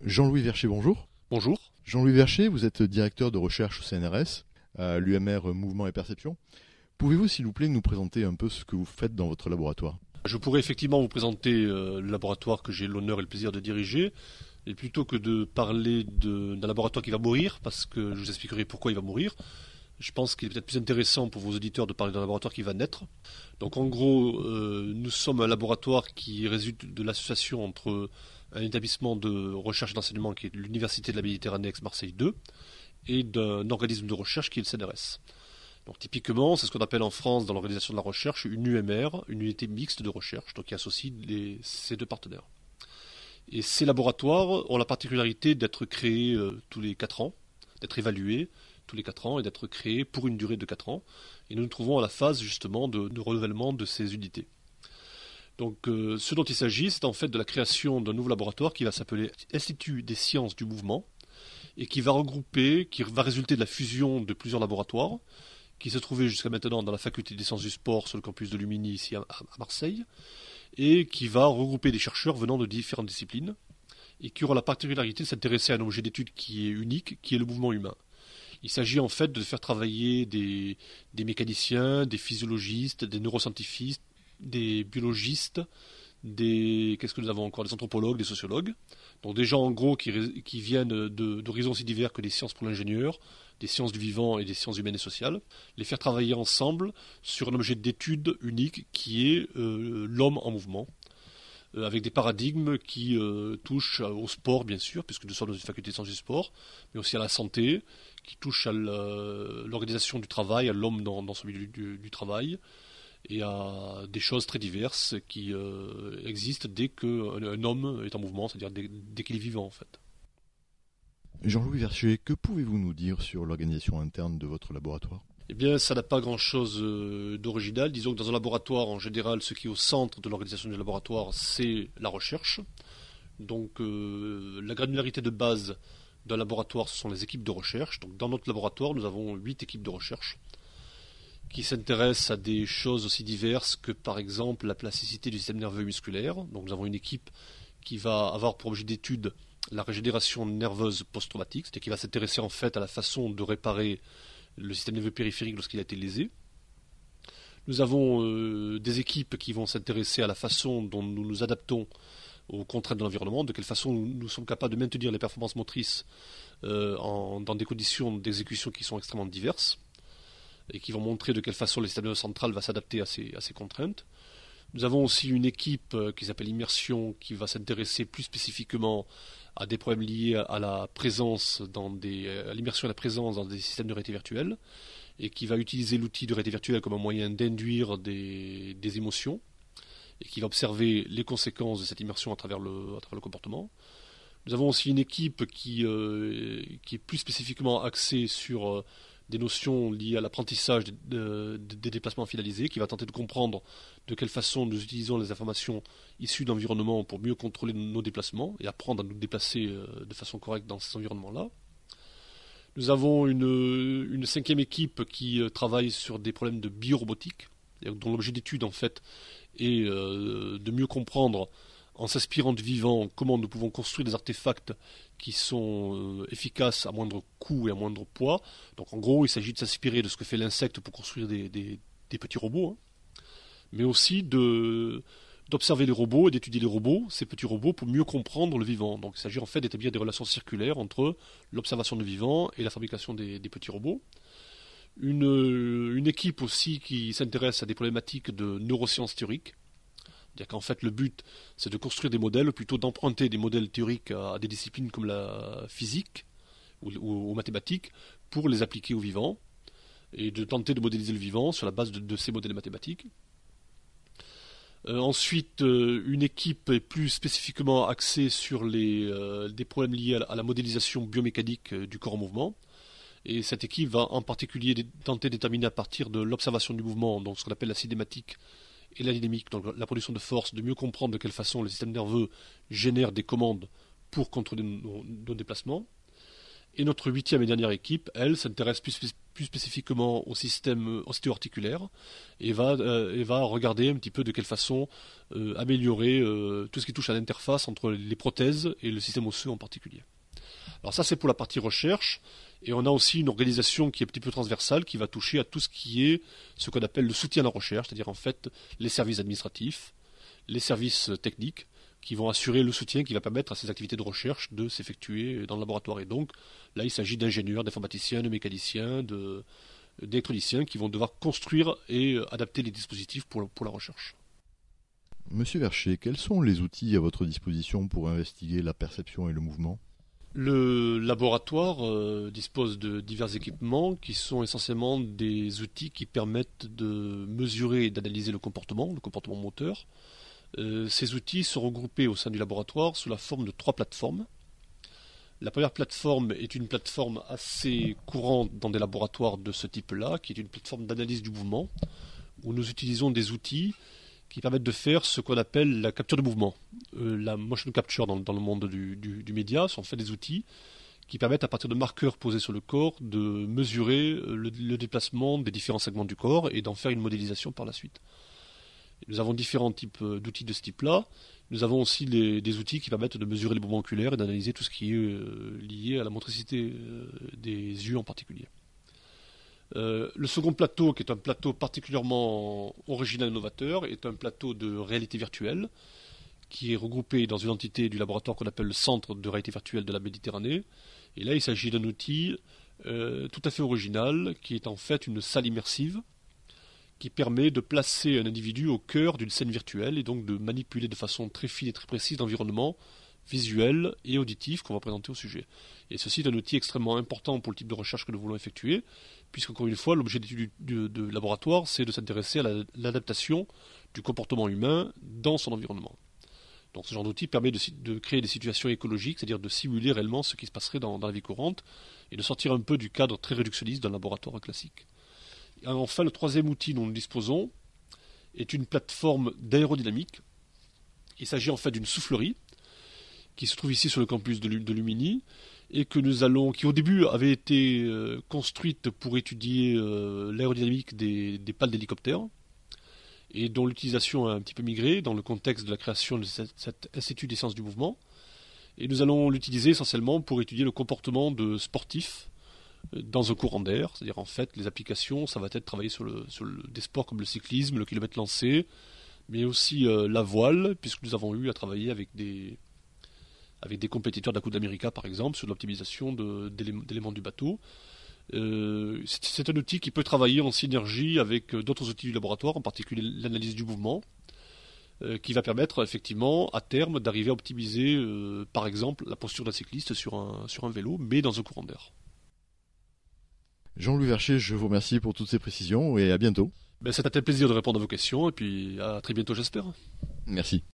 Jean-Louis Vercher, bonjour. Bonjour. Jean-Louis Vercher, vous êtes directeur de recherche au CNRS, à l'UMR Mouvement et Perception. Pouvez-vous, s'il vous plaît, nous présenter un peu ce que vous faites dans votre laboratoire ? Je pourrais effectivement vous présenter le laboratoire que j'ai l'honneur et le plaisir de diriger, et plutôt que de parler d'un laboratoire qui va mourir, parce que je vous expliquerai pourquoi il va mourir, je pense qu'il est peut-être plus intéressant pour vos auditeurs de parler d'un laboratoire qui va naître. Donc en gros, nous sommes un laboratoire qui résulte de l'association entre un établissement de recherche et d'enseignement qui est l'Université de la Méditerranée Aix-Marseille 2 et d'un organisme de recherche qui est le CNRS. Donc typiquement, c'est ce qu'on appelle en France dans l'organisation de la recherche une UMR, une unité mixte de recherche, donc qui associe ces deux partenaires. Et ces laboratoires ont la particularité d'être créés tous les 4 ans, d'être évalués tous les 4 ans et d'être créés pour une durée de 4 ans. Et nous nous trouvons à la phase justement de renouvellement de ces unités. Donc ce dont il s'agit, c'est en fait de la création d'un nouveau laboratoire qui va s'appeler Institut des sciences du mouvement et qui va résulter de la fusion de plusieurs laboratoires qui se trouvaient jusqu'à maintenant dans la faculté des sciences du sport sur le campus de Lumini ici à Marseille et qui va regrouper des chercheurs venant de différentes disciplines et qui aura la particularité de s'intéresser à un objet d'étude qui est unique, qui est le mouvement humain. Il s'agit en fait de faire travailler des mécaniciens, des physiologistes, des neuroscientifiques, des biologistes, qu'est-ce que nous avons encore, des anthropologues, des sociologues. Donc des gens en gros qui viennent d'horizons aussi divers que des sciences pour l'ingénieur, des sciences du vivant et des sciences humaines et sociales, les faire travailler ensemble sur un objet d'étude unique qui est l'homme en mouvement, avec des paradigmes qui touchent au sport bien sûr, puisque nous sommes dans une faculté de sciences du sport, mais aussi à la santé, qui touchent à l'organisation du travail, à l'homme dans son milieu du travail, et à des choses très diverses qui existent dès qu'un homme est en mouvement, c'est-à-dire dès qu'il est vivant en fait. Jean-Louis Vercher, que pouvez-vous nous dire sur l'organisation interne de votre laboratoire ? Eh bien, ça n'a pas grand-chose d'original. Disons que dans un laboratoire, en général, ce qui est au centre de l'organisation du laboratoire, c'est la recherche. Donc, la granularité de base d'un laboratoire, ce sont les équipes de recherche. Donc, dans notre laboratoire, nous avons 8 équipes de recherche qui s'intéressent à des choses aussi diverses que, par exemple, la plasticité du système nerveux et musculaire. Donc, nous avons une équipe qui va avoir pour objet d'étude la régénération nerveuse post-traumatique, c'est-à-dire qui va s'intéresser en fait à la façon de réparer le système nerveux périphérique lorsqu'il a été lésé. Nous avons des équipes qui vont s'intéresser à la façon dont nous nous adaptons aux contraintes de l'environnement, de quelle façon nous sommes capables de maintenir les performances motrices dans des conditions d'exécution qui sont extrêmement diverses et qui vont montrer de quelle façon le système nerveux central va s'adapter à ces contraintes. Nous avons aussi une équipe qui s'appelle Immersion qui va s'intéresser plus spécifiquement à des problèmes liés à la présence à l'immersion et à la présence dans des systèmes de réalité virtuelle et qui va utiliser l'outil de réalité virtuelle comme un moyen d'induire des émotions et qui va observer les conséquences de cette immersion à travers le comportement. Nous avons aussi une équipe qui est plus spécifiquement axée sur des notions liées à l'apprentissage des déplacements finalisés, qui va tenter de comprendre de quelle façon nous utilisons les informations issues d'environnement pour mieux contrôler nos déplacements et apprendre à nous déplacer de façon correcte dans ces environnements-là. Nous avons une 5e équipe qui travaille sur des problèmes de biorobotique, dont l'objet d'étude en fait est de mieux comprendre en s'inspirant du vivant comment nous pouvons construire des artefacts qui sont efficaces à moindre coût et à moindre poids. Donc en gros, il s'agit de s'inspirer de ce que fait l'insecte pour construire des petits robots, mais aussi d'observer les robots et d'étudier les robots, ces petits robots, pour mieux comprendre le vivant. Donc il s'agit en fait d'établir des relations circulaires entre l'observation du vivant et la fabrication des petits robots. Une équipe aussi qui s'intéresse à des problématiques de neurosciences théoriques. C'est-à-dire qu'en fait, le but, c'est de construire des modèles, plutôt d'emprunter des modèles théoriques à des disciplines comme la physique ou aux mathématiques pour les appliquer au vivant et de tenter de modéliser le vivant sur la base de ces modèles mathématiques. Ensuite, une équipe est plus spécifiquement axée sur des problèmes liés à la modélisation biomécanique du corps en mouvement. Et cette équipe va en particulier tenter de déterminer à partir de l'observation du mouvement, donc ce qu'on appelle la cinématique, et la dynamique, donc la production de force, de mieux comprendre de quelle façon le système nerveux génère des commandes pour contrôler nos déplacements. Et notre 8e et dernière équipe, elle, s'intéresse plus spécifiquement au système ostéo-articulaire et va regarder un petit peu de quelle façon améliorer tout ce qui touche à l'interface entre les prothèses et le système osseux en particulier. Alors ça, c'est pour la partie recherche. Et on a aussi une organisation qui est un petit peu transversale, qui va toucher à tout ce qui est ce qu'on appelle le soutien à la recherche, c'est-à-dire en fait les services administratifs, les services techniques, qui vont assurer le soutien qui va permettre à ces activités de recherche de s'effectuer dans le laboratoire. Et donc là, il s'agit d'ingénieurs, d'informaticiens, de mécaniciens, d'électroniciens qui vont devoir construire et adapter les dispositifs pour la recherche. Monsieur Vercher, quels sont les outils à votre disposition pour investiguer la perception et le mouvement ? Le laboratoire dispose de divers équipements qui sont essentiellement des outils qui permettent de mesurer et d'analyser le comportement moteur. Ces outils sont regroupés au sein du laboratoire sous la forme de 3 plateformes. La première plateforme est une plateforme assez courante dans des laboratoires de ce type-là, qui est une plateforme d'analyse du mouvement, où nous utilisons des outils qui permettent de faire ce qu'on appelle la capture de mouvement. La motion capture dans le monde du média sont en fait des outils qui permettent à partir de marqueurs posés sur le corps de mesurer le déplacement des différents segments du corps et d'en faire une modélisation par la suite. Nous avons différents types d'outils de ce type-là. Nous avons aussi des outils qui permettent de mesurer les mouvements oculaires et d'analyser tout ce qui est lié à la motricité des yeux en particulier. Le second plateau, qui est un plateau particulièrement original et novateur, est un plateau de réalité virtuelle qui est regroupé dans une entité du laboratoire qu'on appelle le Centre de réalité virtuelle de la Méditerranée. Et là, il s'agit d'un outil tout à fait original qui est en fait une salle immersive qui permet de placer un individu au cœur d'une scène virtuelle et donc de manipuler de façon très fine et très précise l'environnement visuel et auditif qu'on va présenter au sujet. Et ceci est un outil extrêmement important pour le type de recherche que nous voulons effectuer, puisqu'encore une fois, l'objet d'étude de laboratoire, c'est de s'intéresser à l'adaptation du comportement humain dans son environnement. Donc ce genre d'outil permet de créer des situations écologiques, c'est-à-dire de simuler réellement ce qui se passerait dans la vie courante, et de sortir un peu du cadre très réductionniste d'un laboratoire classique. Et enfin, le troisième outil dont nous disposons est une plateforme d'aérodynamique. Il s'agit en fait d'une soufflerie qui se trouve ici sur le campus de Lumini et qui au début avait été construite pour étudier l'aérodynamique des pales d'hélicoptères et dont l'utilisation a un petit peu migré dans le contexte de la création de cet institut des sciences du mouvement. Et nous allons l'utiliser essentiellement pour étudier le comportement de sportifs dans un courant d'air, c'est-à-dire en fait les applications, ça va être travailler sur des sports comme le cyclisme, le kilomètre lancé, mais aussi la voile, puisque nous avons eu à travailler avec des compétiteurs de la Coupe d'Amérique par exemple, sur l'optimisation d'éléments du bateau. C'est un outil qui peut travailler en synergie avec d'autres outils du laboratoire, en particulier l'analyse du mouvement, qui va permettre effectivement à terme d'arriver à optimiser par exemple la posture d'un cycliste sur un vélo, mais dans un courant d'air. Jean-Louis Vercher, je vous remercie pour toutes ces précisions et à bientôt. C'est un plaisir de répondre à vos questions et puis à très bientôt j'espère. Merci.